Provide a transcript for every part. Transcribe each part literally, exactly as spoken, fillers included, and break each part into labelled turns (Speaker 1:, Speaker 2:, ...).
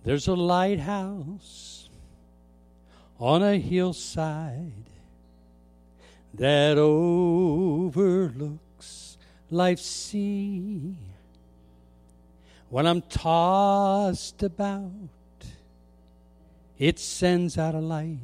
Speaker 1: There's a lighthouse on a hillside that overlooks life's sea. When I'm tossed about, it sends out a light,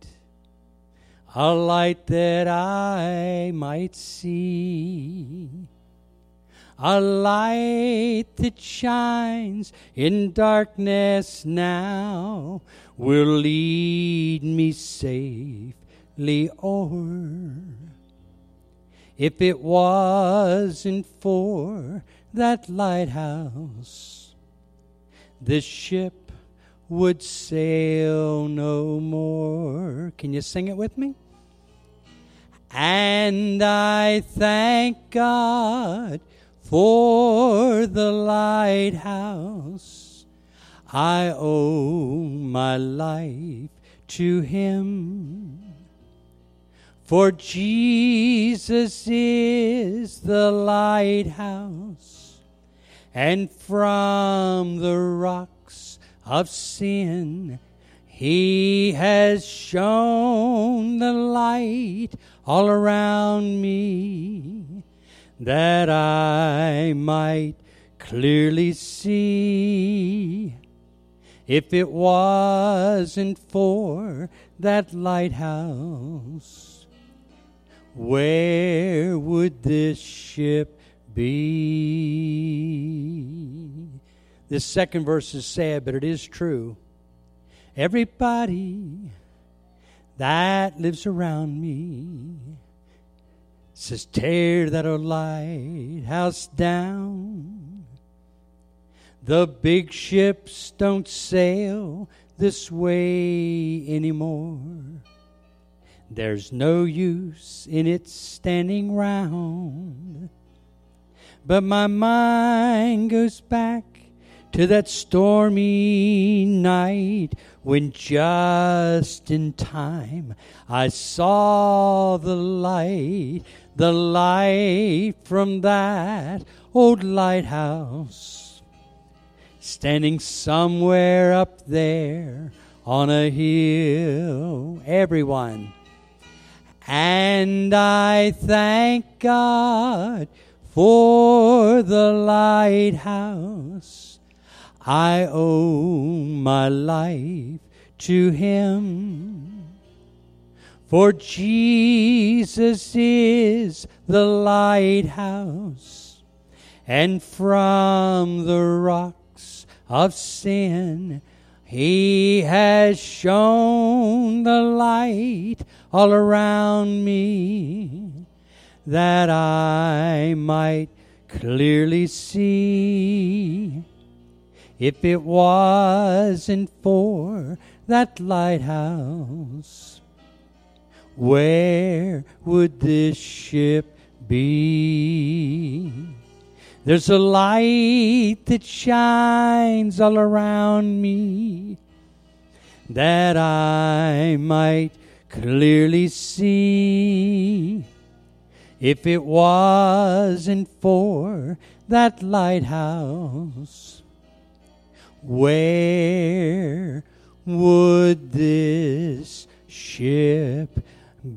Speaker 1: a light that I might see. A light that shines in darkness now will lead me safely o'er. If it wasn't for that lighthouse, this ship would sail no more. Can you sing it with me? And I thank God for the lighthouse. I owe my life to Him. For Jesus is the lighthouse, and from the rocks of sin He has shone the light all around me, that I might clearly see. If it wasn't for that lighthouse, where would this ship be? This second verse is sad, but it is true. Everybody that lives around me says, tear that old lighthouse down. The big ships don't sail this way anymore. There's no use in it standing round. But my mind goes back to that stormy night when just in time I saw the light, the light from that old lighthouse, standing somewhere up there on a hill. Everyone. And I thank God for the lighthouse. I owe my life to Him. For Jesus is the lighthouse, and from the rocks of sin He has shone the light all around me, that I might clearly see. If it wasn't for that lighthouse, where would this ship be? There's a light that shines all around me, that I might clearly see. If it wasn't for that lighthouse, where would this ship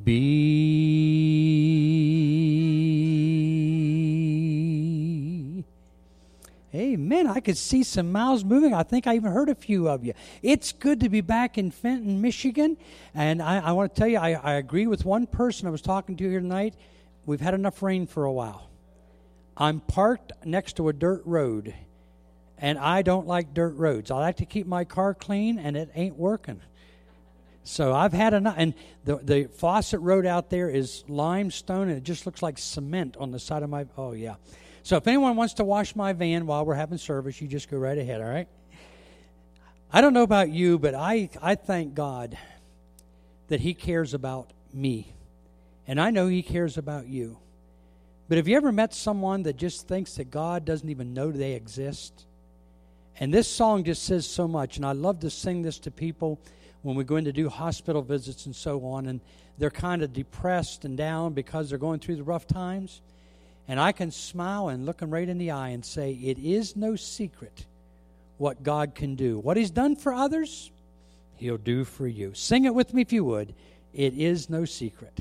Speaker 1: be? Amen. I could see some mouths moving. I think I even heard a few of you. It's good to be back in Fenton, Michigan. And I, I want to tell you, I, I agree with one person I was talking to here tonight. We've had enough rain for a while. I'm parked next to a dirt road, and I don't like dirt roads. I like to keep my car clean, and it ain't working. So I've had enough. And the, the Fawcett Road out there is limestone, and it just looks like cement on the side of my, oh, yeah. So if anyone wants to wash my van while we're having service, you just go right ahead, all right? I don't know about you, but I, I thank God that He cares about me. And I know He cares about you. But have you ever met someone that just thinks that God doesn't even know they exist? And this song just says so much. And I love to sing this to people when we go in to do hospital visits and so on. And they're kind of depressed and down because they're going through the rough times. And I can smile and look them right in the eye and say, it is no secret what God can do. What He's done for others, He'll do for you. Sing it with me if you would. It is no secret.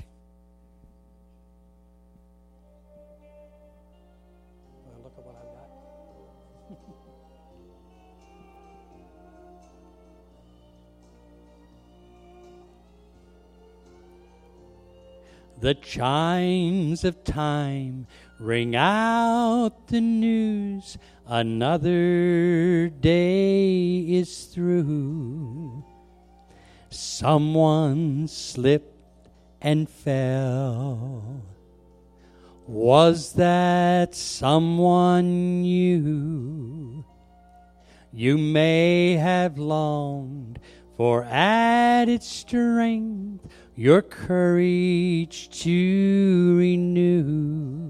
Speaker 1: Well, look at what I've got. The chimes of time ring out the news. Another day is through. Someone slipped and fell. Was that someone you? You may have longed for added strength, your courage to renew.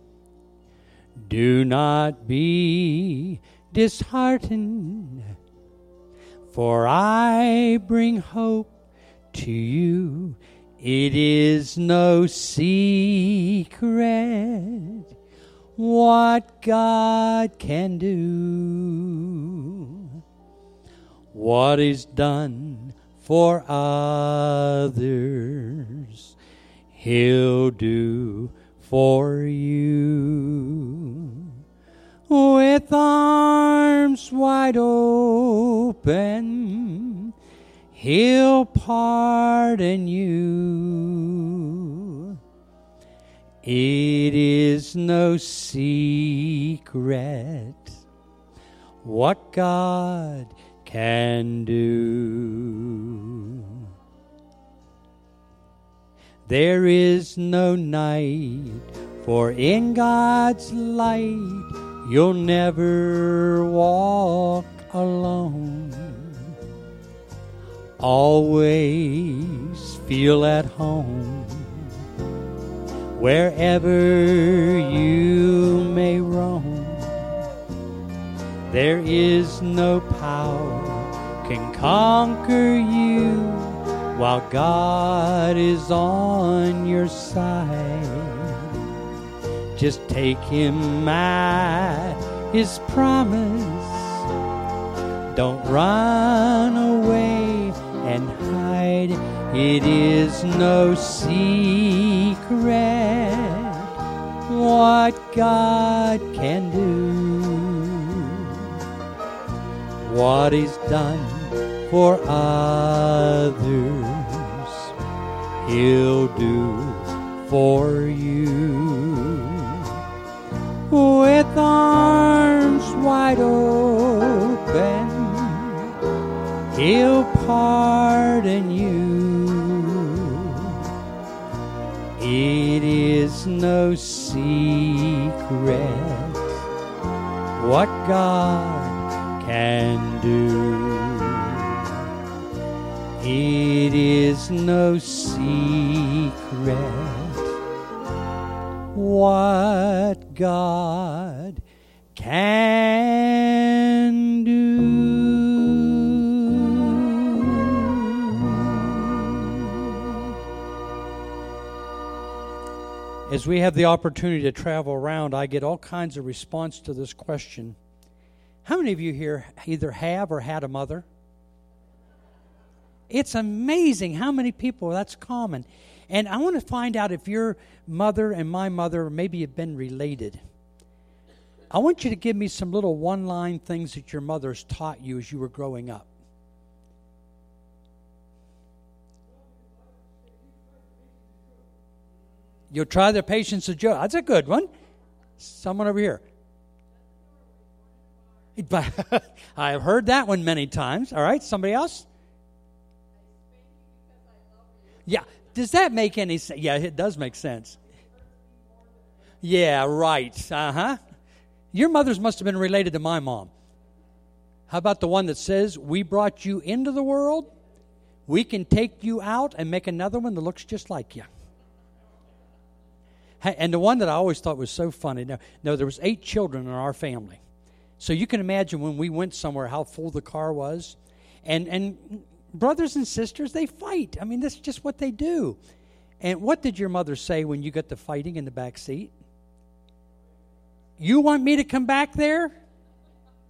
Speaker 1: Do not be disheartened, for I bring hope to you. It is no secret what God can do. What is done for others, He'll do for you. With arms wide open, He'll pardon you. It is no secret what God can do. There is no night, for in God's light you'll never walk alone. Always feel at home wherever you may roam. There is no power can conquer you while God is on your side. Just take Him at His promise. Don't run away and hide. It is no secret what God can do. What He's done for others, He'll do for you. With arms wide open, He'll pardon you. It is no secret what God can do. It is no secret what God can do. As we have the opportunity to travel around, I get all kinds of response to this question. How many of you here either have or had a mother? It's amazing how many people that's common. And I want to find out if your mother and my mother maybe have been related. I want you to give me some little one-line things that your mother's taught you as you were growing up. You'll try the patience of Job. That's a good one. Someone over here. I've heard that one many times. All right, somebody else? Yeah, does that make any sense? Yeah, it does make sense. Yeah, right. Uh-huh. Your mothers must have been related to my mom. How about the one that says, we brought you into the world, we can take you out and make another one that looks just like you. And the one that I always thought was so funny, now, no, there was eight children in our family. So you can imagine when we went somewhere how full the car was. And and brothers and sisters, they fight. I mean, that's just what they do. And what did your mother say when you got to fighting in the back seat? You want me to come back there?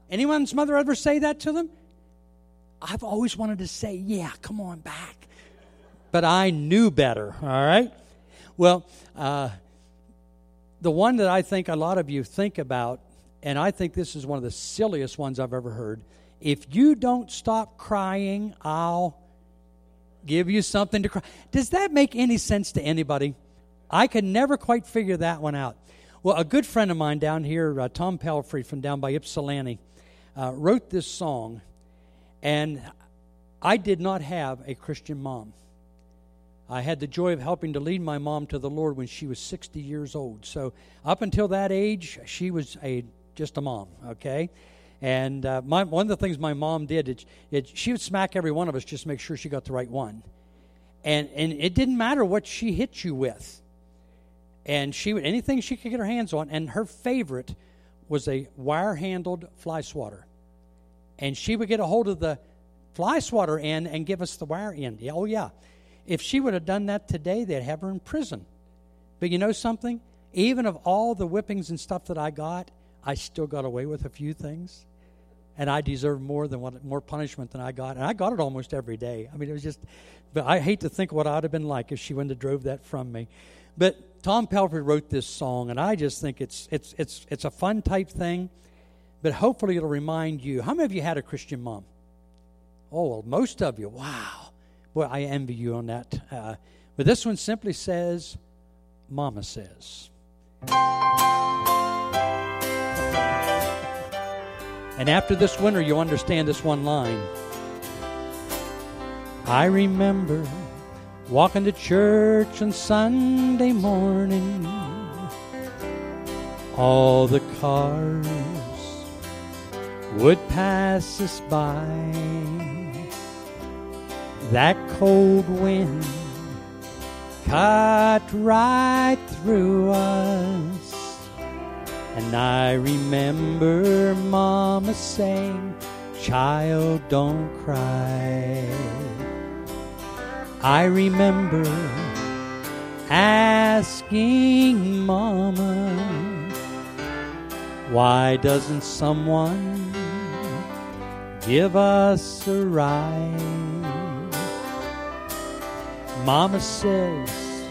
Speaker 1: Anyone's mother ever say that to them? I've always wanted to say, yeah, come on back. But I knew better, all right? Well, uh, the one that I think a lot of you think about, and I think this is one of the silliest ones I've ever heard, if you don't stop crying, I'll give you something to cry. Does that make any sense to anybody? I could never quite figure that one out. Well, a good friend of mine down here, uh, Tom Pelfrey from down by Ypsilanti, uh, wrote this song, and I did not have a Christian mom. I had the joy of helping to lead my mom to the Lord when she was sixty years old. So up until that age, she was a just a mom, okay? And uh, my, one of the things my mom did, it, it, she would smack every one of us just to make sure she got the right one. And and it didn't matter what she hit you with. And she would, anything she could get her hands on, and her favorite was a wire-handled fly swatter. And she would get a hold of the fly swatter end and give us the wire end. Yeah, oh, yeah. If she would have done that today, they'd have her in prison. But you know something? Even of all the whippings and stuff that I got, I still got away with a few things. And I deserved more than what more punishment than I got. And I got it almost every day. I mean, it was just, but I hate to think what I'd have been like if she wouldn't have drove that from me. But Tom Pelfrey wrote this song, and I just think it's it's it's it's a fun type thing. But hopefully it'll remind you. How many of you had a Christian mom? Oh, well, most of you. Wow. Boy, I envy you on that. Uh, but this one simply says, Mama says. And after this winter, you'll understand this one line. I remember walking to church on Sunday morning. All the cars would pass us by. That cold wind cut right through us. And I remember Mama saying, child, don't cry. I remember asking Mama, why doesn't someone give us a ride? Mama says,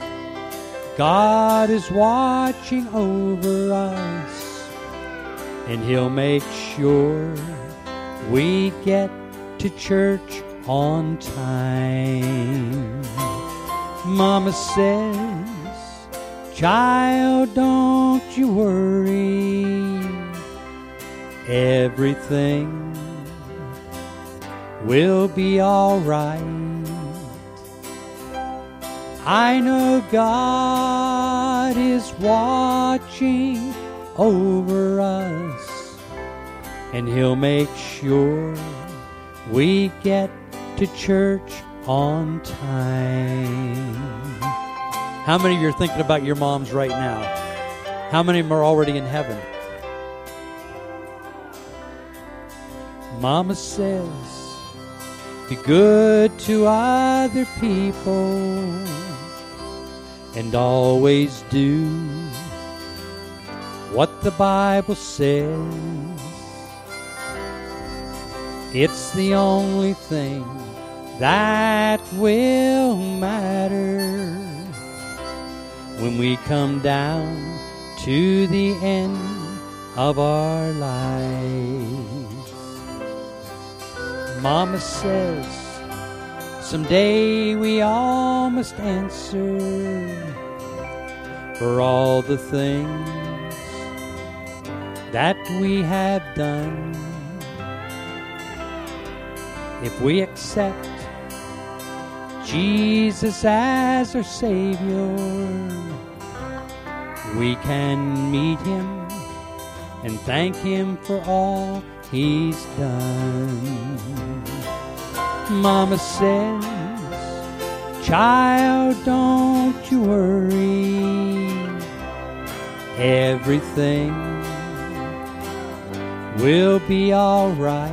Speaker 1: God is watching over us, and He'll make sure we get to church on time. Mama says, child, don't you worry, everything will be all right. I know God is watching over us, and He'll make sure we get to church on time. How many of you are thinking about your moms right now? How many of them are already in heaven? Mama says, be good to other people and always do what the Bible says. It's the only thing that will matter when we come down to the end of our lives. Mama says someday we all must answer for all the things that we have done. If we accept Jesus as our Savior, we can meet Him and thank Him for all He's done. Mama says, child, don't you worry, everything will be all right.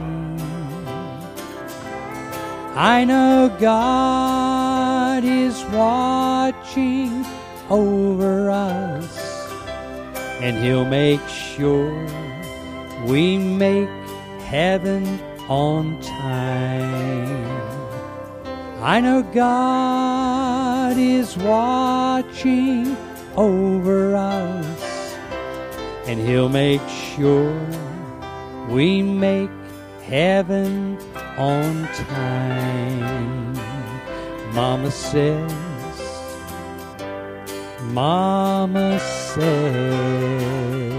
Speaker 1: I know God is watching over us, and He'll make sure we make heaven on time. I know God is watching over us, and He'll make sure we make heaven on time. Mama says, Mama says.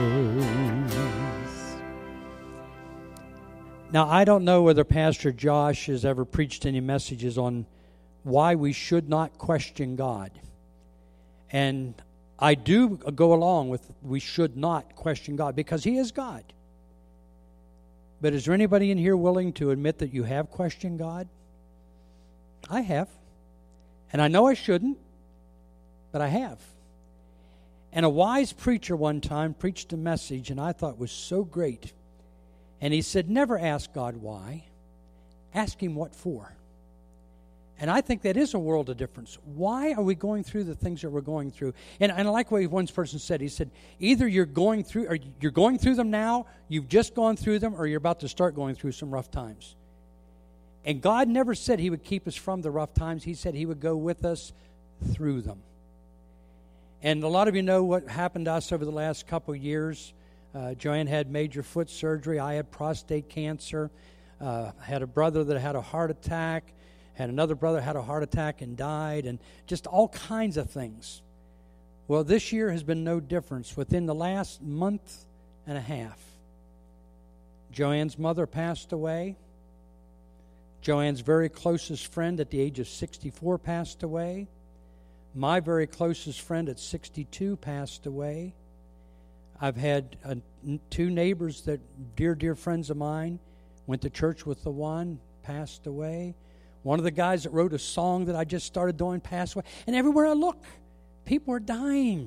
Speaker 1: Now, I don't know whether Pastor Josh has ever preached any messages on why we should not question God. And I do go along with we should not question God because He is God. But is there anybody in here willing to admit that you have questioned God? I have. And I know I shouldn't, but I have. And a wise preacher one time preached a message, and I thought was so great. And he said, never ask God why. Ask Him what for. And I think that is a world of difference. Why are we going through the things that we're going through? And, and I like what one person said. He said, either you're going through, or you're going through them now, you've just gone through them, or you're about to start going through some rough times. And God never said He would keep us from the rough times. He said He would go with us through them. And a lot of you know what happened to us over the last couple of years. Uh, Joanne had major foot surgery. I had prostate cancer. Uh, had a brother that had a heart attack. Had another brother had a heart attack and died. And just all kinds of things. Well, this year has been no difference. Within the last month and a half, Joanne's mother passed away. Joanne's very closest friend at the age of sixty-four passed away. My very closest friend at sixty-two passed away. I've had uh, two neighbors that, dear, dear friends of mine, went to church with the one, passed away. One of the guys that wrote a song that I just started doing passed away. And everywhere I look, people are dying.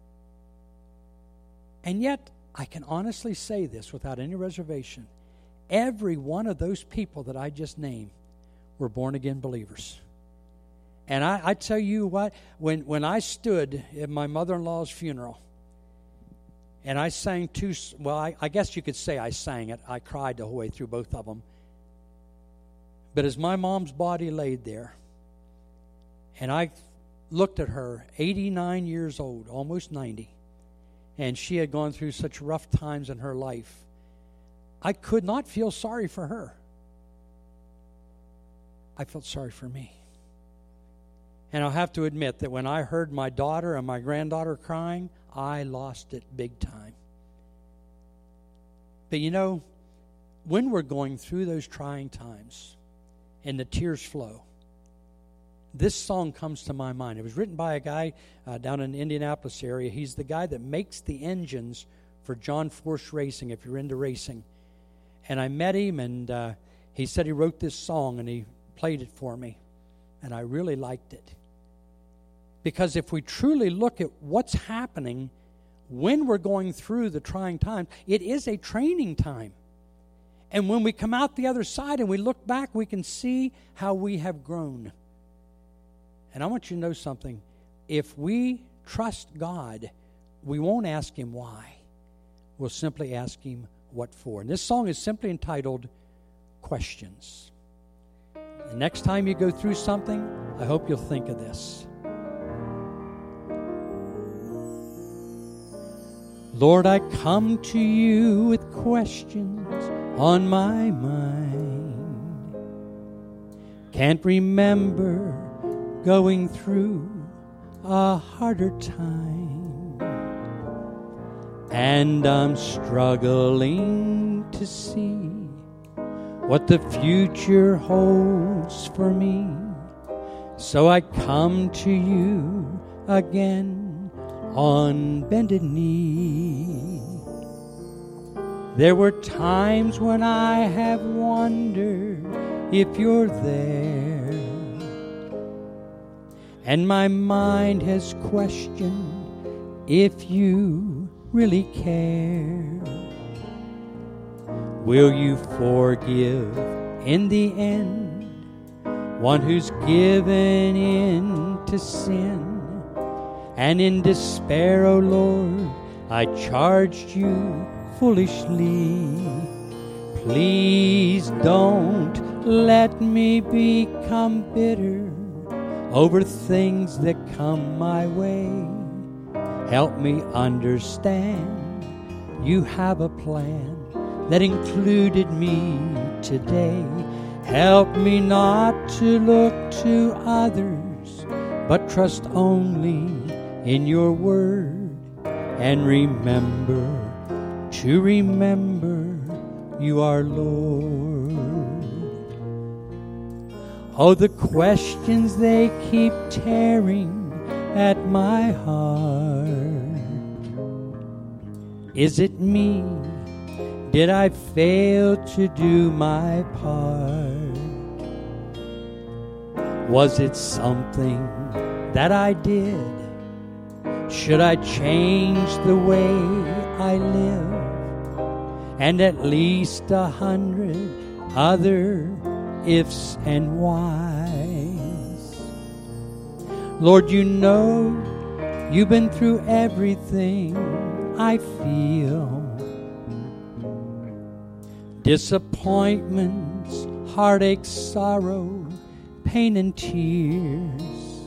Speaker 1: And yet, I can honestly say this without any reservation. Every one of those people that I just named were born-again believers. And I, I tell you what, when, when I stood at my mother-in-law's funeral, and I sang two, well, I, I guess you could say I sang it. I cried the whole way through both of them. But as my mom's body laid there, and I looked at her, eighty-nine years old, almost ninety, and she had gone through such rough times in her life, I could not feel sorry for her. I felt sorry for me. And I'll have to admit that when I heard my daughter and my granddaughter crying, I lost it big time. But you know, when we're going through those trying times and the tears flow, this song comes to my mind. It was written by a guy uh, down in the Indianapolis area. He's the guy that makes the engines for John Force Racing, if you're into racing. And I met him, and uh, he said he wrote this song, and he played it for me. And I really liked it. Because if we truly look at what's happening when we're going through the trying times, it is a training time. And when we come out the other side and we look back, we can see how we have grown. And I want you to know something. If we trust God, we won't ask Him why. We'll simply ask Him what for. And this song is simply entitled Questions. The next time you go through something, I hope you'll think of this. Lord, I come to you with questions on my mind. Can't remember going through a harder time. And I'm struggling to see what the future holds for me. So I come to you again on bended knee. There were times when I have wondered if you're there, and my mind has questioned if you really care. Will you forgive in the end one who's given in to sin? And in despair, O Lord, I charged you foolishly. Please don't let me become bitter over things that come my way. Help me understand you have a plan that included me today. Help me not to look to others, but trust only in your word. And remember, to remember you are Lord. Oh, the questions, they keep tearing at my heart. Is it me? Did I fail to do my part? Was it something that I did? Should I change the way I live? And at least a hundred other ifs and whys. Lord, you know you've been through everything I feel. Disappointments, heartache, sorrow, pain and tears.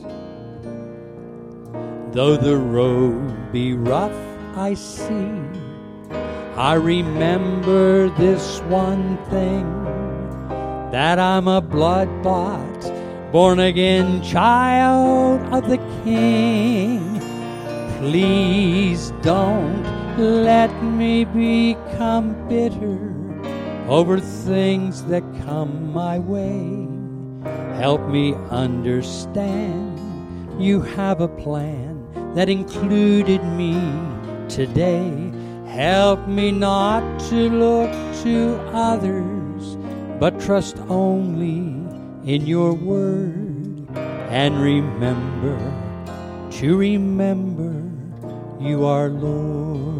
Speaker 1: Though the road be rough, I see, I remember this one thing, that I'm a blood-bought, born-again child of the King. Please don't let me become bitter over things that come my way. Help me understand you have a plan that included me today. Help me not to look to others, but trust only in your word. And remember, to remember you are Lord.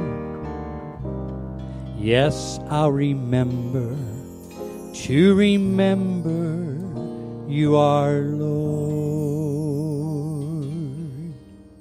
Speaker 1: Yes, I'll remember, to remember you are Lord.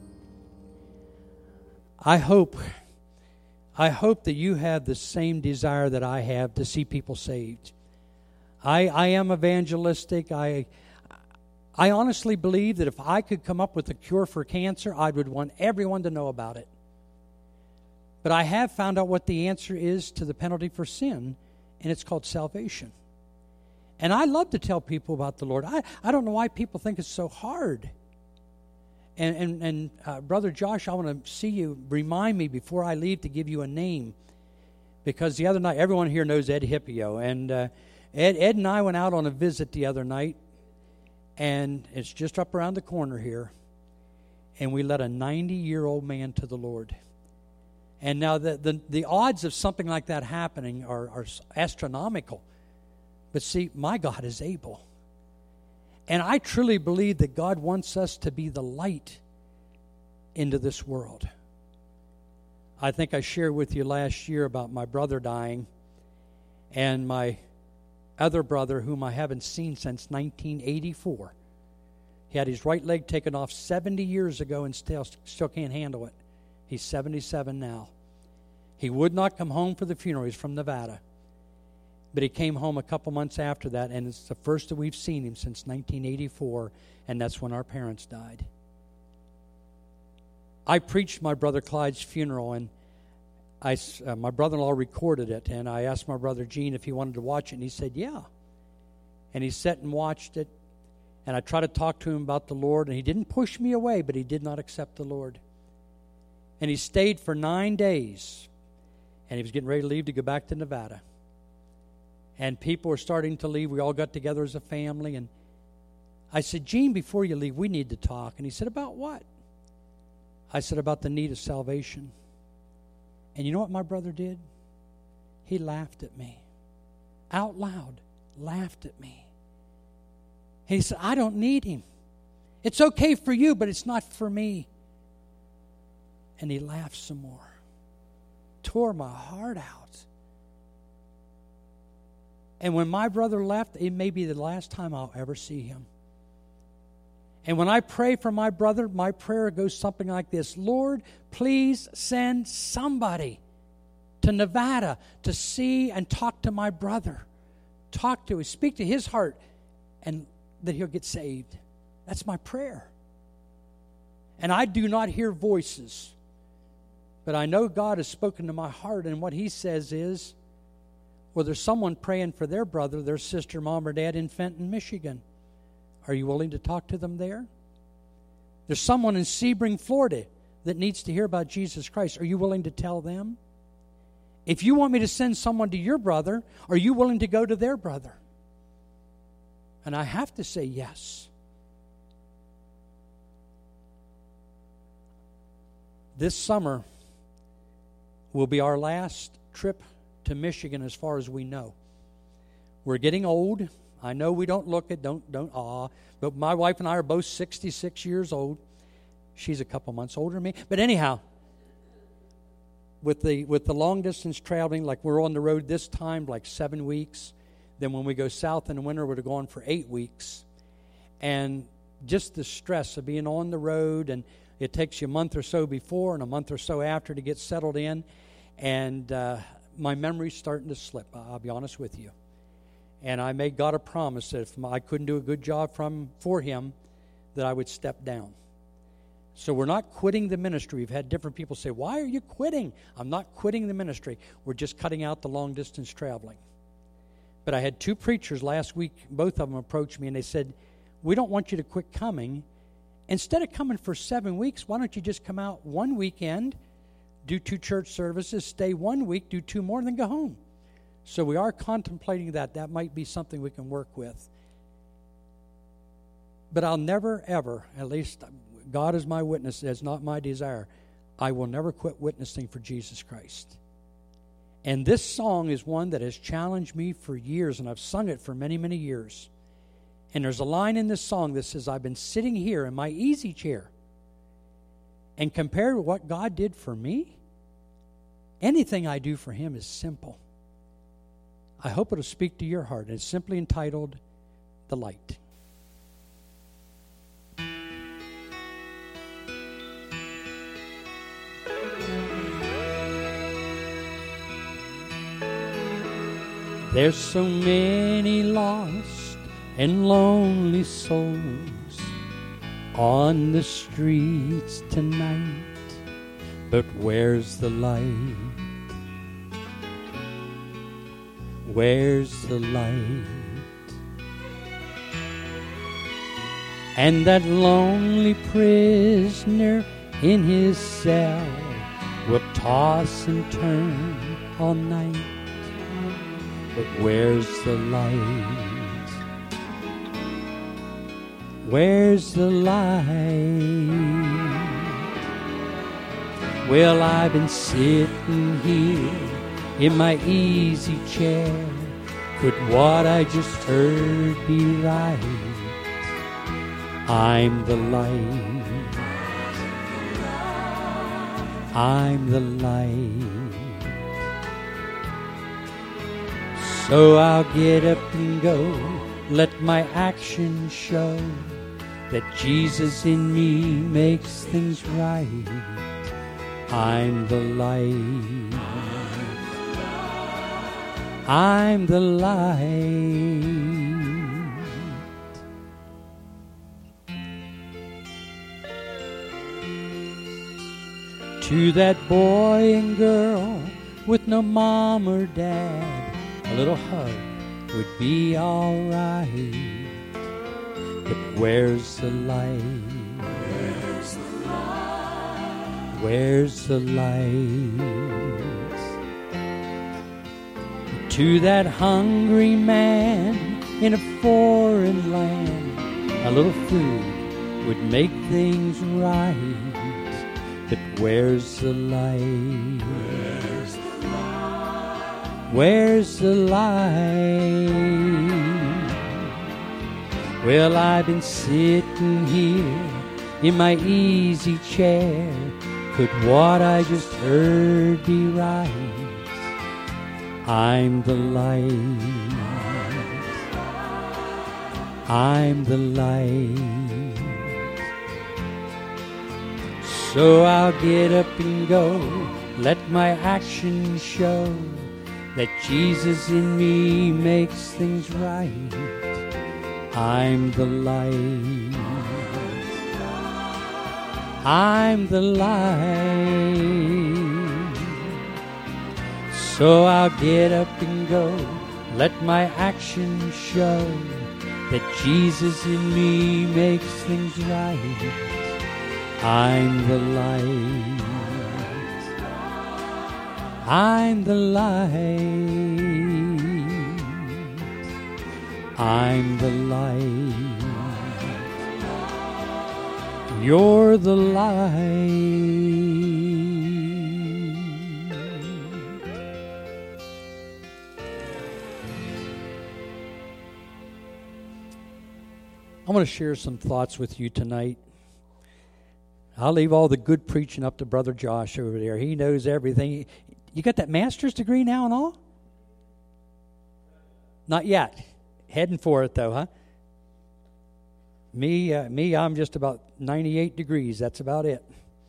Speaker 1: I hope, I hope that you have the same desire that I have to see people saved. I, I am evangelistic. I, I honestly believe that if I could come up with a cure for cancer, I would want everyone to know about it. But I have found out what the answer is to the penalty for sin, and it's called salvation. And I love to tell people about the Lord. I, I don't know why people think it's so hard. And, and, and uh, Brother Josh, I want to see you, remind me before I leave to give you a name. Because the other night, everyone here knows Ed Hippio. And uh, Ed, Ed and I went out on a visit the other night. And it's just up around the corner here. And we led a ninety-year-old man to the Lord. And now the, the, the odds of something like that happening are, are astronomical. But see, my God is able. And I truly believe that God wants us to be the light into this world. I think I shared with you last year about my brother dying and my other brother, whom I haven't seen since nineteen eighty-four. He had his right leg taken off seventy years ago and still, still can't handle it. He's seventy-seven now. He would not come home for the funeral. He's from Nevada. But he came home a couple months after that, and it's the first that we've seen him since nineteen eighty-four, and that's when our parents died. I preached my brother Clyde's funeral, and I, uh, my brother-in-law recorded it, and I asked my brother Gene if he wanted to watch it, and he said, yeah. And he sat and watched it, and I tried to talk to him about the Lord, and he didn't push me away, but he did not accept the Lord. And he stayed for nine days, and he was getting ready to leave to go back to Nevada. And people were starting to leave. We all got together as a family, and I said, Gene, before you leave, we need to talk. And he said, about what? I said, about the need of salvation. And you know what my brother did? He laughed at me. Out loud, laughed at me. And he said, I don't need him. It's okay for you, but it's not for me. And he laughed some more. Tore my heart out. And when my brother left, it may be the last time I'll ever see him. And when I pray for my brother, my prayer goes something like this. Lord, please send somebody to Nevada to see and talk to my brother. Talk to him, speak to his heart, and that he'll get saved. That's my prayer. And I do not hear voices, but I know God has spoken to my heart, and what he says is, well, there's someone praying for their brother, their sister, mom, or dad in Fenton, Michigan. Are you willing to talk to them there? There's someone in Sebring, Florida that needs to hear about Jesus Christ. Are you willing to tell them? If you want me to send someone to your brother, are you willing to go to their brother? And I have to say yes. This summer will be our last trip to Michigan as far as we know. We're getting old. I know we don't look it, don't, don't, ah. But my wife and I are both sixty-six years old. She's a couple months older than me. But anyhow, with the with the long distance traveling, like we're on the road this time, like seven weeks. Then when we go south in the winter, we're going for eight weeks. And just the stress of being on the road, and it takes you a month or so before and a month or so after to get settled in. And uh, my memory's starting to slip, I'll be honest with you. And I made God a promise that if I couldn't do a good job from for him, that I would step down. So we're not quitting the ministry. We've had different people say, why are you quitting? I'm not quitting the ministry. We're just cutting out the long distance traveling. But I had two preachers last week, both of them approached me, and they said, we don't want you to quit coming. Instead of coming for seven weeks, why don't you just come out one weekend, do two church services, stay one week, do two more, and then go home. So we are contemplating that. That might be something we can work with. But I'll never, ever, at least God is my witness, that's not my desire, I will never quit witnessing for Jesus Christ. And this song is one that has challenged me for years, and I've sung it for many, many years. And there's a line in this song that says, I've been sitting here in my easy chair, and compared to what God did for me, anything I do for him is simple. I hope it'll speak to your heart. It's simply entitled, The Light. There's so many lost and lonely souls on the streets tonight, but where's the light? Where's the light? And that lonely prisoner in his cell will toss and turn all night, but where's the light? Where's the light? Well, I've been sitting here in my easy chair. Could what I just heard be right? I'm the light. I'm the light. So I'll get up and go. Let my actions show that Jesus in me makes things right. I'm the light. I'm the light. To that boy and girl with no mom or dad, a little hug would be all right. But where's the light? Where's the light? Where's the light? To that hungry man in a foreign land, a little food would make things right. But where's the light? Where's the light? Where's the light? Well, I've been sitting here in my easy chair. Could what I just heard be right? I'm the light. I'm the light. So I'll get up and go. Let my actions show that Jesus in me makes things right. I'm the light. I'm the light. So I'll get up and go. Let my actions show that Jesus in me makes things right. I'm the light. I'm the light. I'm the light. You're the light. I want to share some thoughts with you tonight. I'll leave all the good preaching up to Brother Josh over there. He knows everything. You got that master's degree now and all? Not yet. Heading for it, though, huh? Me, uh, me, I'm just about ninety-eight degrees. That's about it.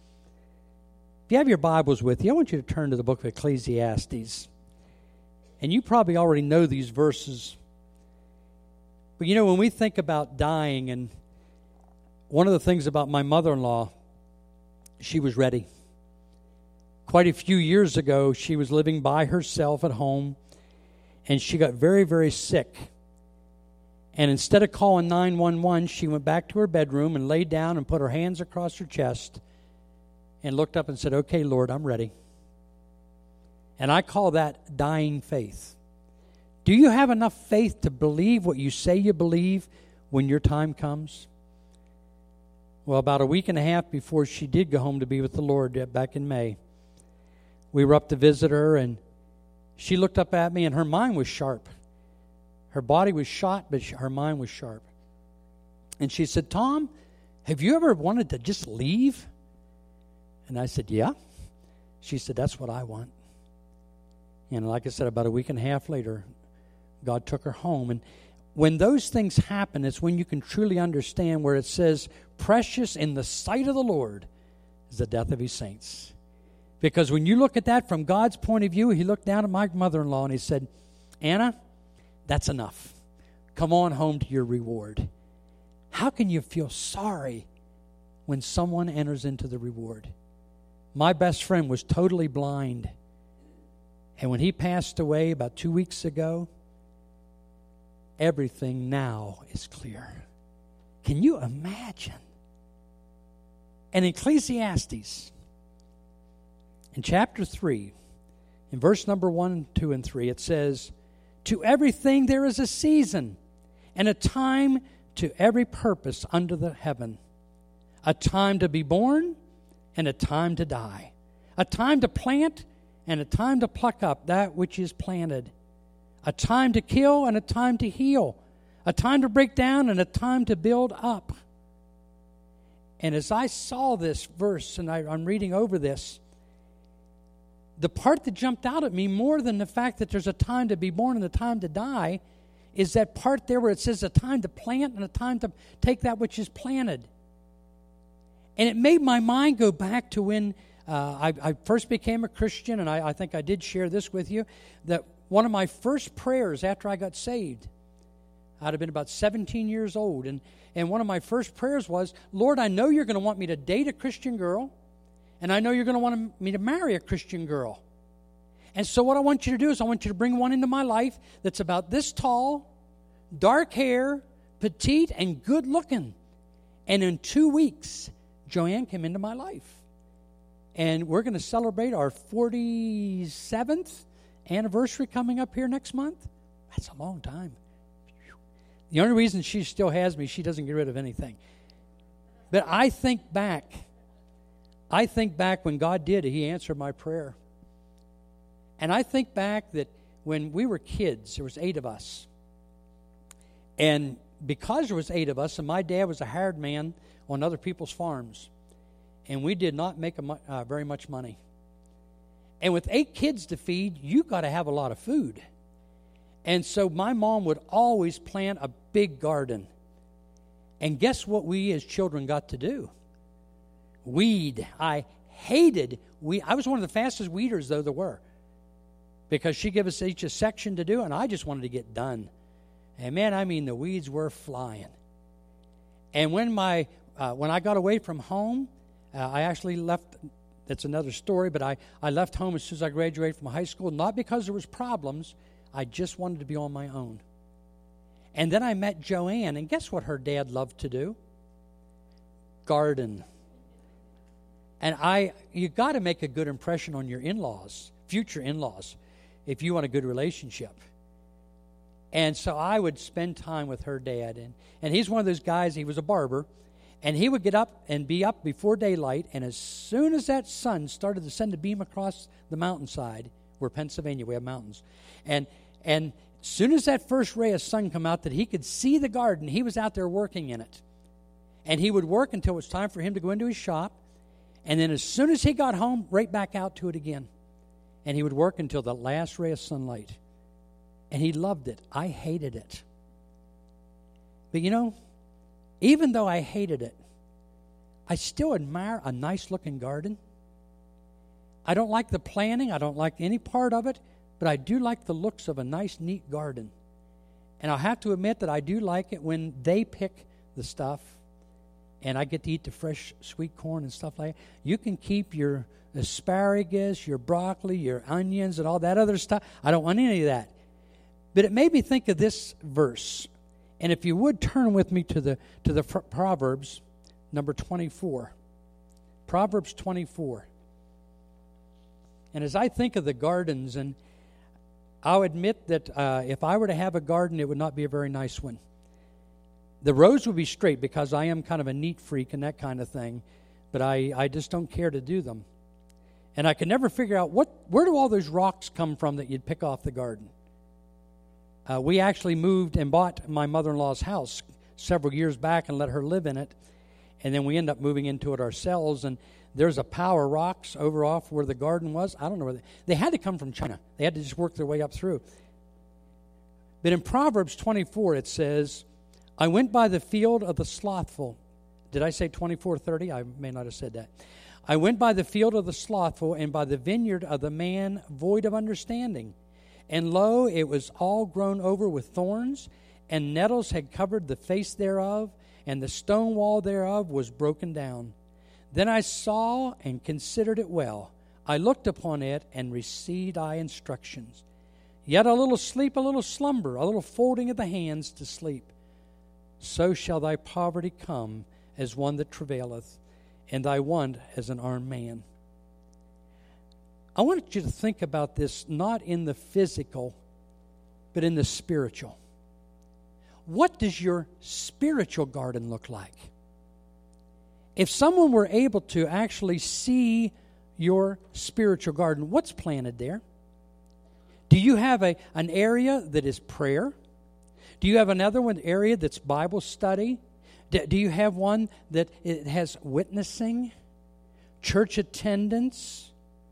Speaker 1: If you have your Bibles with you, I want you to turn to the book of Ecclesiastes. And you probably already know these verses. But you know, when we think about dying, and one of the things about my mother-in-law, she was ready. Quite a few years ago, she was living by herself at home, and she got very, very sick. And instead of calling nine one one, she went back to her bedroom and laid down and put her hands across her chest and looked up and said, "Okay, Lord, I'm ready." And I call that dying faith. Do you have enough faith to believe what you say you believe when your time comes? Well, about a week and a half before she did go home to be with the Lord back in May, we were up to visit her, and she looked up at me, and her mind was sharp. Her body was shot, but her mind was sharp. And she said, "Tom, have you ever wanted to just leave?" And I said, "Yeah." She said, "That's what I want." And like I said, about a week and a half later, God took her home. And when those things happen, it's when you can truly understand where it says, "Precious in the sight of the Lord is the death of his saints." Because when you look at that from God's point of view, he looked down at my mother-in-law and he said, "Anna, that's enough. Come on home to your reward." How can you feel sorry when someone enters into the reward? My best friend was totally blind. And when he passed away about two weeks ago, everything now is clear. Can you imagine? And in Ecclesiastes, in chapter three, in verse number one, two, and three, it says, "To everything there is a season, and a time to every purpose under the heaven. A time to be born, and a time to die. A time to plant, and a time to pluck up that which is planted. A time to kill, and a time to heal. A time to break down, and a time to build up." And as I saw this verse, and I, I'm reading over this, the part that jumped out at me more than the fact that there's a time to be born and a time to die is that part there where it says a time to plant and a time to take that which is planted. And it made my mind go back to when uh, I, I first became a Christian, and I, I think I did share this with you, that one of my first prayers after I got saved, I'd have been about seventeen years old, and, and one of my first prayers was, "Lord, I know you're going to want me to date a Christian girl, and I know you're going to want me to marry a Christian girl. And so what I want you to do is I want you to bring one into my life that's about this tall, dark hair, petite, and good looking." And in two weeks, Joanne came into my life. And we're going to celebrate our forty-seventh anniversary coming up here next month. That's a long time. The only reason she still has me, she doesn't get rid of anything. But I think back, I think back when God did it, he answered my prayer. And I think back that when we were kids, there was eight of us. And because there was eight of us, and my dad was a hired man on other people's farms, and we did not make a, uh, very much money. And with eight kids to feed, you got to have a lot of food. And so my mom would always plant a big garden. And guess what we as children got to do? Weed. I hated we. I was one of the fastest weeders, though there were, because she gave us each a section to do, and I just wanted to get done. And man, I mean, the weeds were flying. And when my uh, when I got away from home, uh, I actually left. That's another story, but I, I left home as soon as I graduated from high school, not because there was problems. I just wanted to be on my own. And then I met Joanne, and guess what her dad loved to do? Garden. And I, you got to make a good impression on your in-laws, future in-laws, if you want a good relationship. And so I would spend time with her dad, and, and he's one of those guys, he was a barber, and he would get up and be up before daylight, and as soon as that sun started to send a beam across the mountainside, we're Pennsylvania, we have mountains, and and as soon as that first ray of sun come out that he could see the garden, he was out there working in it. And he would work until it was time for him to go into his shop, and then as soon as he got home, right back out to it again. And he would work until the last ray of sunlight. And he loved it. I hated it. But you know, even though I hated it, I still admire a nice-looking garden. I don't like the planning. I don't like any part of it, but I do like the looks of a nice, neat garden. And I'll have to admit that I do like it when they pick the stuff, and I get to eat the fresh sweet corn and stuff like that. You can keep your asparagus, your broccoli, your onions, and all that other stuff. I don't want any of that. But it made me think of this verse. And if you would turn with me to the to the Proverbs, number twenty-four. Proverbs twenty-four. And as I think of the gardens, and I'll admit that uh, if I were to have a garden, it would not be a very nice one. The rows would be straight because I am kind of a neat freak and that kind of thing. But I, I just don't care to do them. And I could never figure out what where do all those rocks come from that you'd pick off the garden. Uh, we actually moved and bought my mother-in-law's house several years back and let her live in it. And then we ended up moving into it ourselves. And there's a pile of rocks over off where the garden was. I don't know where they, they had to come from China. They had to just work their way up through. But in Proverbs twenty-four, it says, I went by the field of the slothful. Did I say twenty-four thirty? I may not have said that. I went by the field of the slothful and by the vineyard of the man void of understanding. And lo, it was all grown over with thorns, and nettles had covered the face thereof, and the stone wall thereof was broken down. Then I saw and considered it well. I looked upon it and received I instructions. Yet a little sleep, a little slumber, a little folding of the hands to sleep. So shall thy poverty come as one that travaileth, and thy want as an armed man. I want you to think about this not in the physical, but in the spiritual. What does your spiritual garden look like? If someone were able to actually see your spiritual garden, what's planted there? Do you have a, an area that is prayer? Do you have another one area that's Bible study? Do, do you have one that it has witnessing, church attendance?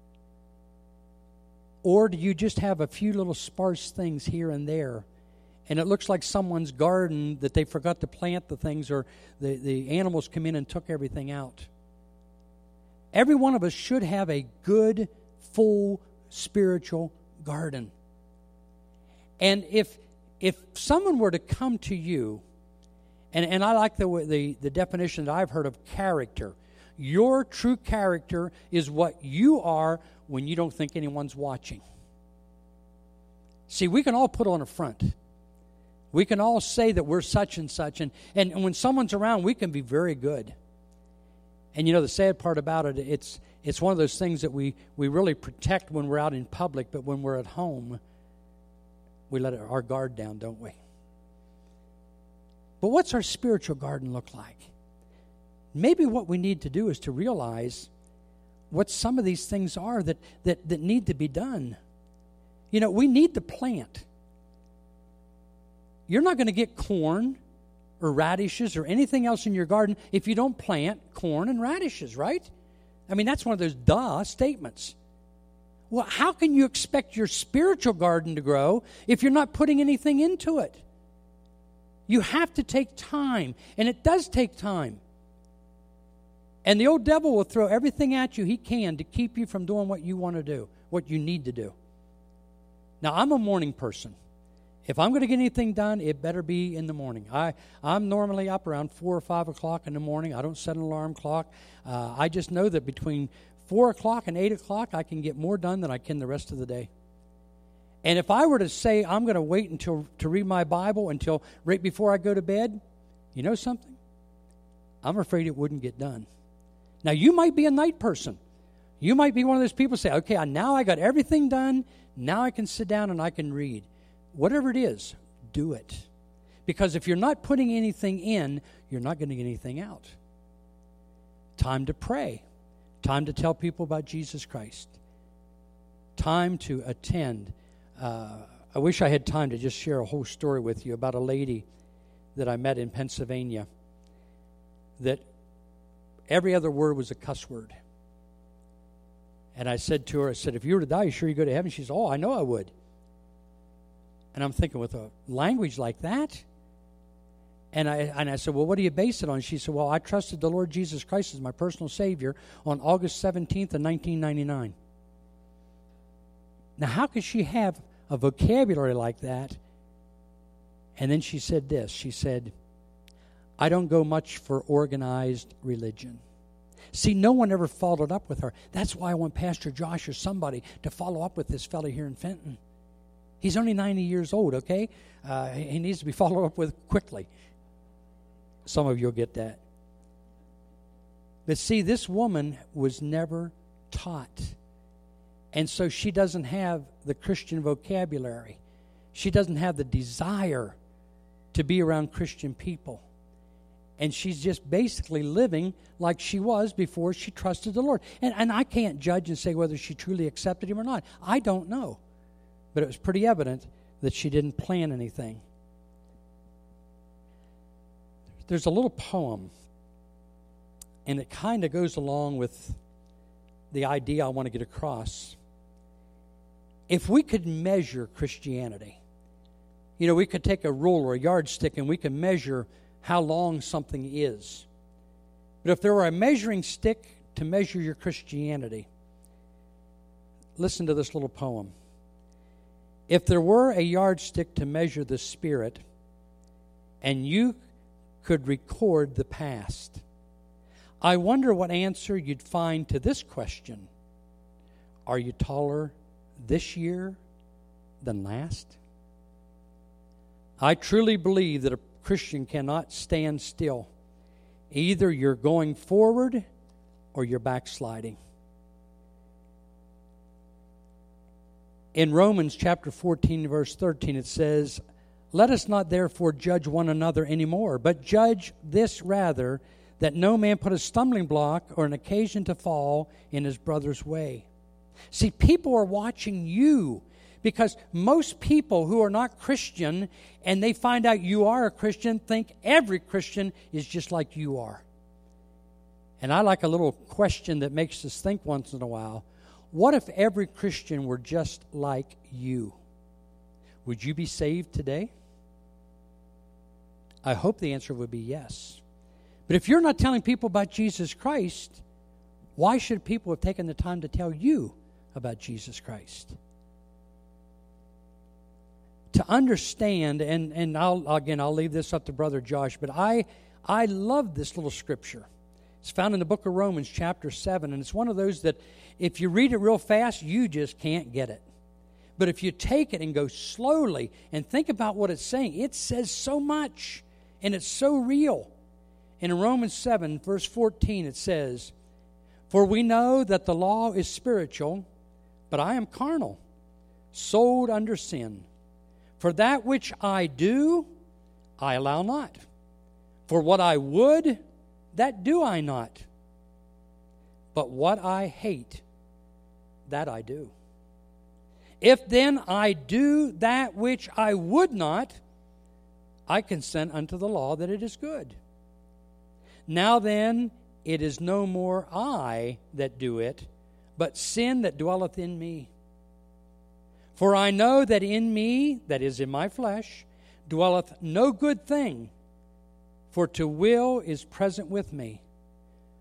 Speaker 1: Or do you just have a few little sparse things here and there? And it looks like someone's garden that they forgot to plant the things, or the, the animals come in and took everything out. Every one of us should have a good, full spiritual garden. And if if someone were to come to you, and, and I like the, the, the definition that I've heard of character. Your true character is what you are when you don't think anyone's watching. See, we can all put on a front. We can all say that we're such and such, and, and, and when someone's around, we can be very good. And you know, the sad part about it, it's it's one of those things that we, we really protect when we're out in public, but when we're at home, we let our guard down, don't we? But what's our spiritual garden look like? Maybe what we need to do is to realize what some of these things are that, that, that need to be done. You know, we need to plant. You're not going to get corn or radishes or anything else in your garden if you don't plant corn and radishes, right? I mean, that's one of those duh statements. Well, how can you expect your spiritual garden to grow if you're not putting anything into it? You have to take time, and it does take time. And the old devil will throw everything at you he can to keep you from doing what you want to do, what you need to do. Now, I'm a morning person. If I'm going to get anything done, it better be in the morning. I, I'm normally up around four or five o'clock in the morning. I don't set an alarm clock. Uh, I just know that between four o'clock and eight o'clock, I can get more done than I can the rest of the day. And if I were to say I'm going to wait until to read my Bible until right before I go to bed, you know something? I'm afraid it wouldn't get done. Now, you might be a night person. You might be one of those people who say, okay, now I got everything done. Now I can sit down and I can read. Whatever it is, do it. Because if you're not putting anything in, you're not going to get anything out. Time to pray. Time to tell people about Jesus Christ. Time to attend. Uh, I wish I had time to just share a whole story with you about a lady that I met in Pennsylvania that every other word was a cuss word. And I said to her, I said, if you were to die, you sure you go to heaven? She said, oh, I know I would. And I'm thinking, with a language like that? And I and I said, well, what do you base it on? She said, well, I trusted the Lord Jesus Christ as my personal Savior on August seventeenth of nineteen ninety-nine. Now, how could she have a vocabulary like that? And then she said this. She said, I don't go much for organized religion. See, no one ever followed up with her. That's why I want Pastor Josh or somebody to follow up with this fellow here in Fenton. He's only ninety years old, okay? Uh, he needs to be followed up with quickly. Some of you will get that. But see, this woman was never taught. And so she doesn't have the Christian vocabulary. She doesn't have the desire to be around Christian people. And she's just basically living like she was before she trusted the Lord. And, and I can't judge and say whether she truly accepted Him or not. I don't know. But it was pretty evident that she didn't plan anything. There's a little poem, and it kind of goes along with the idea I want to get across. If we could measure Christianity, you know, we could take a ruler or a yardstick and we could measure how long something is. But if there were a measuring stick to measure your Christianity, listen to this little poem. If there were a yardstick to measure the Spirit, and you could record the past, I wonder what answer you'd find to this question. Are you taller this year than last? I truly believe that a Christian cannot stand still. Either you're going forward or you're backsliding. In Romans chapter fourteen, verse thirteen, it says, let us not therefore judge one another anymore, but judge this rather, that no man put a stumbling block or an occasion to fall in his brother's way. See, people are watching you, because most people who are not Christian and they find out you are a Christian think every Christian is just like you are. And I like a little question that makes us think once in a while. What if every Christian were just like you? Would you be saved today? I hope the answer would be yes. But if you're not telling people about Jesus Christ, why should people have taken the time to tell you about Jesus Christ? To understand, and, and I'll again, I'll leave this up to Brother Josh, but I, I love this little scripture. It's found in the book of Romans chapter seven, and it's one of those that if you read it real fast, you just can't get it. But if you take it and go slowly and think about what it's saying, it says so much, and it's so real. And in Romans seven, verse fourteen, it says, for we know that the law is spiritual, but I am carnal, sold under sin. For that which I do, I allow not. For what I would, that do I not. But what I hate, that I do. If then I do that which I would not, I consent unto the law that it is good. Now then, it is no more I that do it, but sin that dwelleth in me. For I know that in me, that is in my flesh, dwelleth no good thing, for to will is present with me,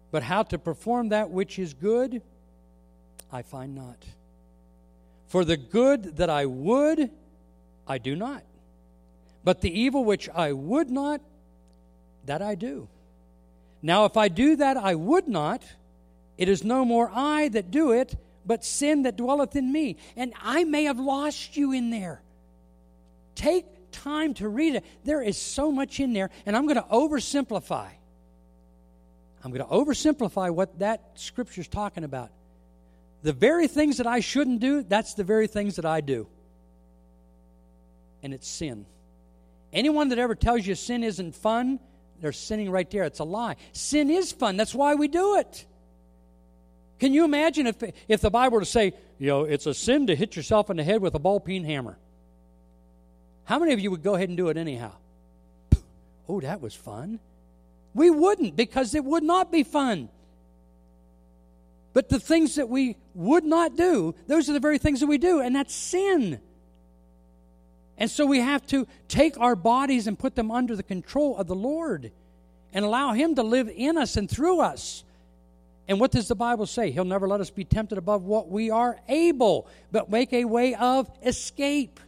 Speaker 1: But how to perform that which is good, I find not. For the good that I would, I do not. But the evil which I would not, that I do. Now if I do that I would not, it is no more I that do it, but sin that dwelleth in me. And I may have lost you in there. Take time to read it. There is so much in there, and I'm going to oversimplify. I'm going to oversimplify what that scripture's talking about. The very things that I shouldn't do, that's the very things that I do. And it's sin. Anyone that ever tells you sin isn't fun, they're sinning right there. It's a lie. Sin is fun. That's why we do it. Can you imagine if, if the Bible were to say, you know, it's a sin to hit yourself in the head with a ball-peen hammer? How many of you would go ahead and do it anyhow? Oh, that was fun. We wouldn't, because it would not be fun. But the things that we would not do, those are the very things that we do, and that's sin. And so we have to take our bodies and put them under the control of the Lord and allow Him to live in us and through us. And what does the Bible say? He'll never let us be tempted above what we are able, but make a way of escape.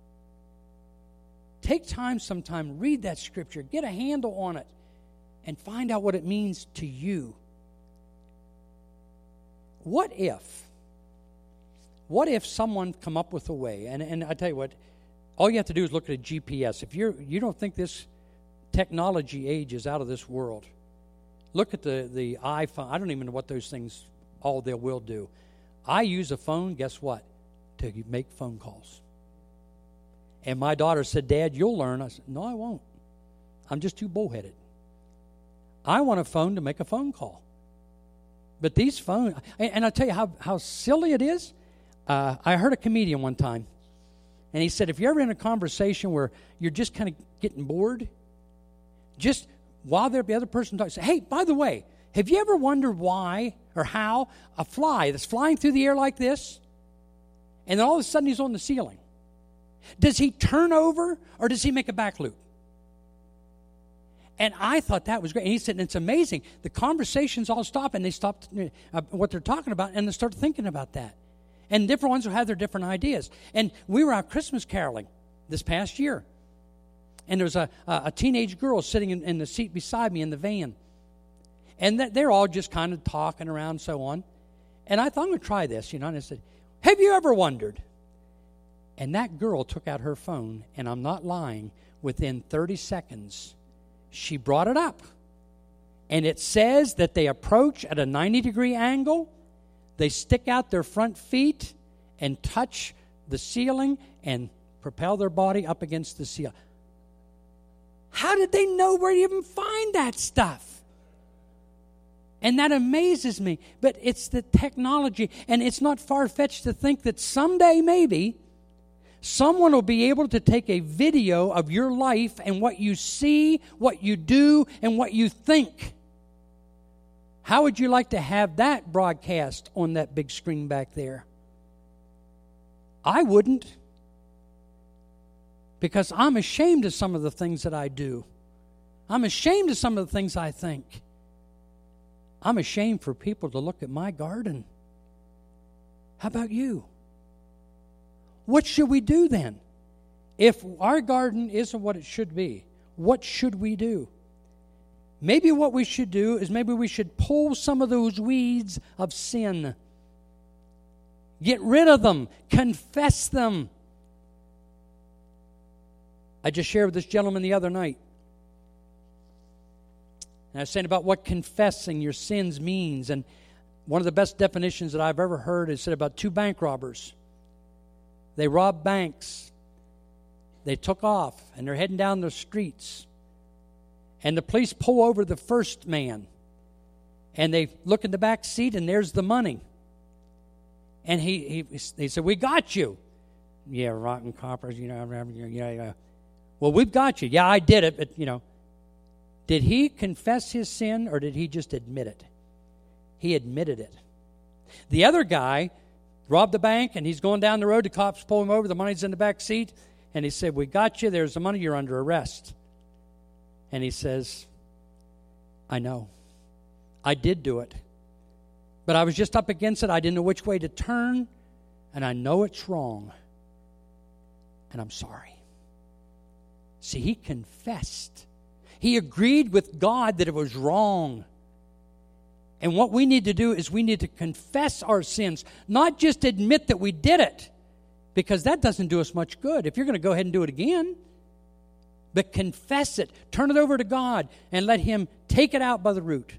Speaker 1: Take time sometime, read that scripture, get a handle on it, and find out what it means to you. What if, what if someone come up with a way, and, and I tell you what, all you have to do is look at a G P S. If you're, you don't think this technology age is out of this world, look at the, the iPhone. I don't even know what those things, all they will do. I use a phone, guess what? To make phone calls. And my daughter said, Dad, you'll learn. I said, no, I won't. I'm just too bullheaded. I want a phone to make a phone call. But these phones, and, and I'll tell you how, how silly it is. Uh, I heard a comedian one time, and he said, if you're ever in a conversation where you're just kind of getting bored, just while the other person talks, say, hey, by the way, have you ever wondered why or how a fly that's flying through the air like this, and then all of a sudden he's on the ceiling? Does he turn over or does he make a back loop? And I thought that was great. And he said, and it's amazing. The conversations all stop, and they stop uh, what they're talking about, and they start thinking about that. And different ones will have their different ideas. And we were out Christmas caroling this past year. And there was a, a teenage girl sitting in, in the seat beside me in the van. And that they're all just kind of talking around and so on. And I thought, I'm going to try this, you know. And I said, have you ever wondered? And that girl took out her phone, and I'm not lying, within thirty seconds, she brought it up. And it says that they approach at a ninety degree angle, they stick out their front feet and touch the ceiling and propel their body up against the ceiling. How did they know where to even find that stuff? And that amazes me. But it's the technology, and it's not far-fetched to think that someday maybe someone will be able to take a video of your life and what you see, what you do, and what you think. How would you like to have that broadcast on that big screen back there? I wouldn't. Because I'm ashamed of some of the things that I do. I'm ashamed of some of the things I think. I'm ashamed for people to look at my garden. How about you? What should we do then? If our garden isn't what it should be, what should we do? Maybe what we should do is maybe we should pull some of those weeds of sin. Get rid of them. Confess them. I just shared with this gentleman the other night. And I was saying about what confessing your sins means. And one of the best definitions that I've ever heard is said about two bank robbers. They robbed banks. They took off, and they're heading down the streets. And the police pull over the first man. And they look in the back seat, and there's the money. And he he, he said, we got you. Yeah, rotten coppers, you know. Yeah, yeah. Well, we've got you. Yeah, I did it, but, you know. Did he confess his sin, or did he just admit it? He admitted it. The other guy robbed the bank, and he's going down the road. The cops pull him over. The money's in the back seat. And he said, we got you. There's the money. You're under arrest. And he says, I know. I did do it. But I was just up against it. I didn't know which way to turn. And I know it's wrong. And I'm sorry. See, he confessed. He agreed with God that it was wrong. And what we need to do is we need to confess our sins, not just admit that we did it, because that doesn't do us much good. If you're going to go ahead and do it again, but confess it, turn it over to God, and let him take it out by the root.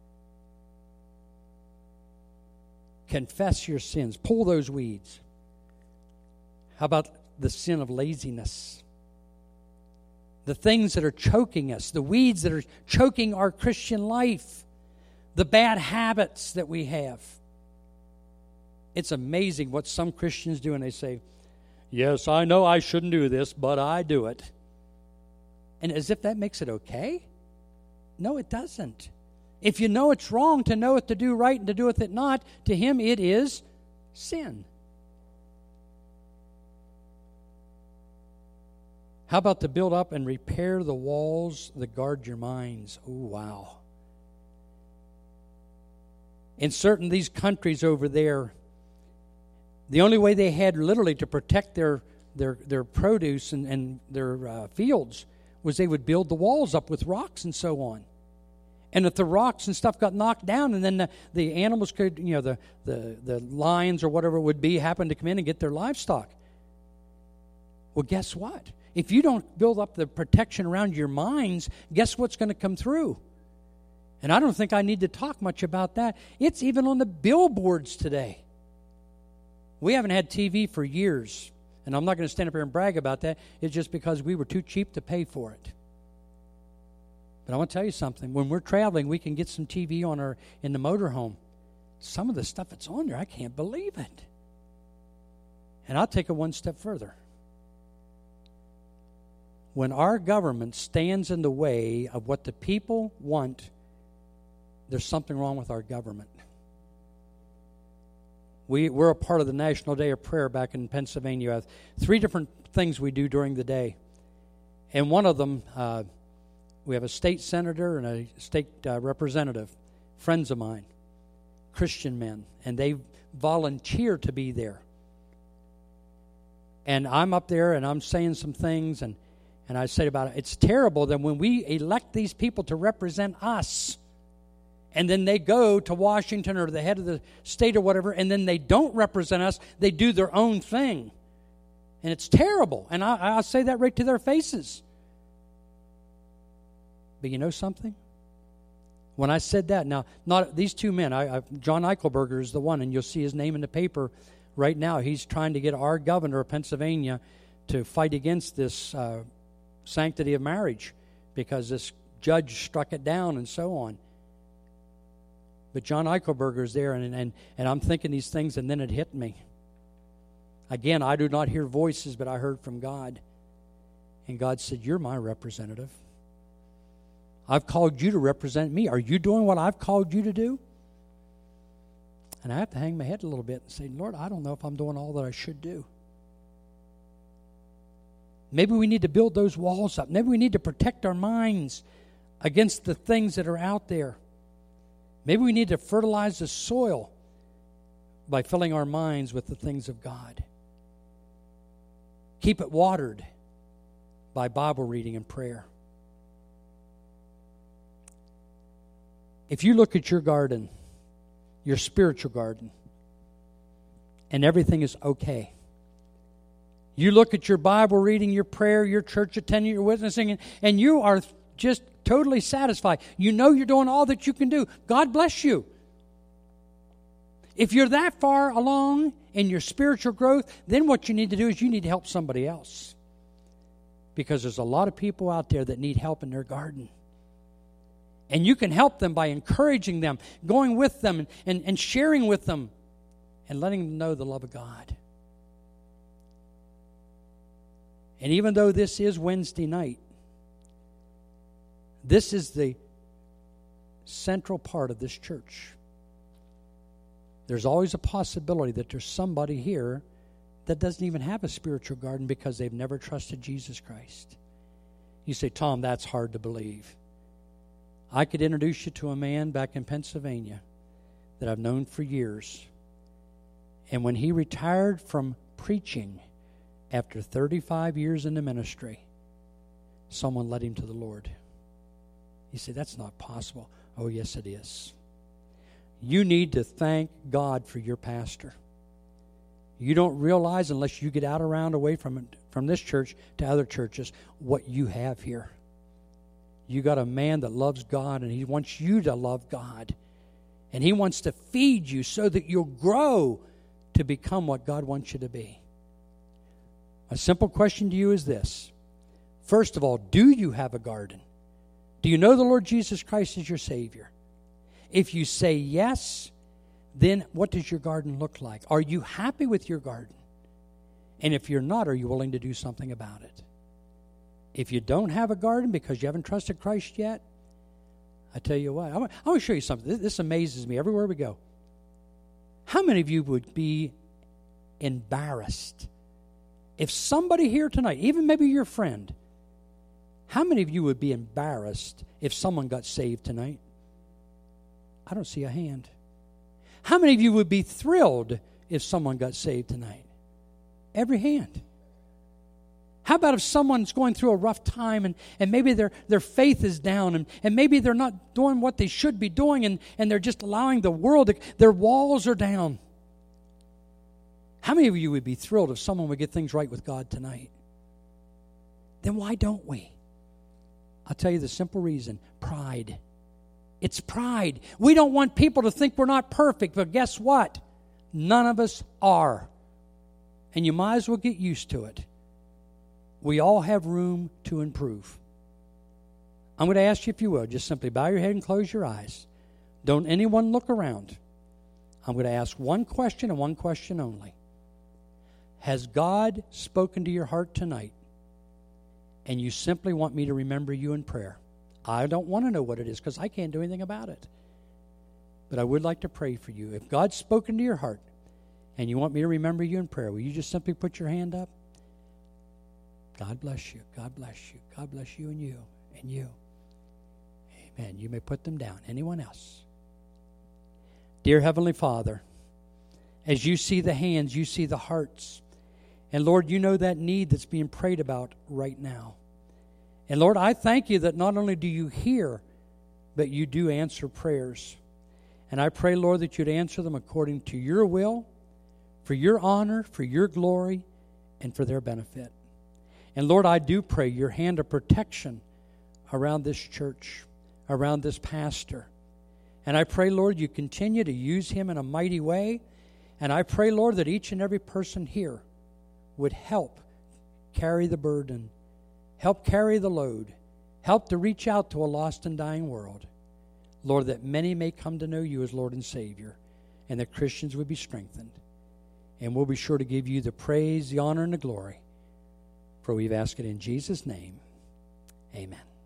Speaker 1: Confess your sins. Pull those weeds. How about the sin of laziness? The things that are choking us, the weeds that are choking our Christian life, the bad habits that we have. It's amazing what some Christians do, and they say, yes, I know I shouldn't do this, but I do it. And as if that makes it okay? No, it doesn't. If you know it's wrong, to know it to do right and to do it not, to him it is sin. How about to build up and repair the walls that guard your minds? Oh, wow. In certain these countries over there, the only way they had literally to protect their their, their produce and, and their uh, fields was they would build the walls up with rocks and so on. And if the rocks and stuff got knocked down, and then the, the animals could, you know, the, the, the lions or whatever it would be, happen to come in and get their livestock. Well, guess what? If you don't build up the protection around your minds, guess what's going to come through? And I don't think I need to talk much about that. It's even on the billboards today. We haven't had T V for years. And I'm not going to stand up here and brag about that. It's just because we were too cheap to pay for it. But I want to tell you something. When we're traveling, we can get some T V on our in the motorhome. Some of the stuff that's on there, I can't believe it. And I'll take it one step further. When our government stands in the way of what the people want, there's something wrong with our government. We, we're a part of the National Day of Prayer back in Pennsylvania. We have three different things we do during the day. And one of them, uh, we have a state senator and a state uh, representative, friends of mine, Christian men, and they volunteer to be there. And I'm up there and I'm saying some things, and, and I said about it, it's terrible that when we elect these people to represent us, and then they go to Washington or the head of the state or whatever, and then they don't represent us, they do their own thing. And it's terrible. And I, I'll say that right to their faces. But you know something? When I said that, now, not these two men, I, I, John Eichelberger is the one, and you'll see his name in the paper right now. He's trying to get our governor of Pennsylvania to fight against this uh, sanctity of marriage because this judge struck it down and so on. But John Eichelberger is there, and, and, and I'm thinking these things, and then it hit me. Again, I do not hear voices, but I heard from God. And God said, you're my representative. I've called you to represent me. Are you doing what I've called you to do? And I have to hang my head a little bit and say, Lord, I don't know if I'm doing all that I should do. Maybe we need to build those walls up. Maybe we need to protect our minds against the things that are out there. Maybe we need to fertilize the soil by filling our minds with the things of God. Keep it watered by Bible reading and prayer. If you look at your garden, your spiritual garden, and everything is okay, you look at your Bible reading, your prayer, your church attending, your witnessing, and, and you are just totally satisfied. You know you're doing all that you can do. God bless you. If you're that far along in your spiritual growth, then what you need to do is you need to help somebody else. Because there's a lot of people out there that need help in their garden. And you can help them by encouraging them, going with them, and, and, and sharing with them, and letting them know the love of God. And even though this is Wednesday night, this is the central part of this church. There's always a possibility that there's somebody here that doesn't even have a spiritual garden because they've never trusted Jesus Christ. You say, Tom, that's hard to believe. I could introduce you to a man back in Pennsylvania that I've known for years. And when he retired from preaching after thirty-five years in the ministry, someone led him to the Lord. You say, that's not possible. Oh, yes, it is. You need to thank God for your pastor. You don't realize, unless you get out around away from from this church to other churches, what you have here. You got a man that loves God, and he wants you to love God. And he wants to feed you so that you'll grow to become what God wants you to be. A simple question to you is this. First of all, do you have a garden? Do you know the Lord Jesus Christ as your Savior? If you say yes, then what does your garden look like? Are you happy with your garden? And if you're not, are you willing to do something about it? If you don't have a garden because you haven't trusted Christ yet, I tell you what, I want, I want to show you something. This, this amazes me everywhere we go. How many of you would be embarrassed if somebody here tonight, even maybe your friend, how many of you would be embarrassed if someone got saved tonight? I don't see a hand. How many of you would be thrilled if someone got saved tonight? Every hand. How about if someone's going through a rough time and, and maybe their, their faith is down and, and maybe they're not doing what they should be doing and, and they're just allowing the world to, their walls are down. How many of you would be thrilled if someone would get things right with God tonight? Then why don't we? I'll tell you the simple reason. Pride. It's pride. We don't want people to think we're not perfect, but guess what? None of us are. And you might as well get used to it. We all have room to improve. I'm going to ask you, if you will, just simply bow your head and close your eyes. Don't anyone look around. I'm going to ask one question and one question only. Has God spoken to your heart tonight? And you simply want me to remember you in prayer. I don't want to know what it is because I can't do anything about it. But I would like to pray for you. If God's spoken to your heart and you want me to remember you in prayer, will you just simply put your hand up? God bless you. God bless you. God bless you and you and you. Amen. You may put them down. Anyone else? Dear Heavenly Father, as you see the hands, you see the hearts. And Lord, you know that need that's being prayed about right now. And Lord, I thank you that not only do you hear, but you do answer prayers. And I pray, Lord, that you'd answer them according to your will, for your honor, for your glory, and for their benefit. And Lord, I do pray your hand of protection around this church, around this pastor. And I pray, Lord, you continue to use him in a mighty way. And I pray, Lord, that each and every person here would help carry the burden, help carry the load, help to reach out to a lost and dying world. Lord, that many may come to know you as Lord and Savior, and that Christians would be strengthened. And we'll be sure to give you the praise, the honor, and the glory. For we've asked it in Jesus' name. Amen.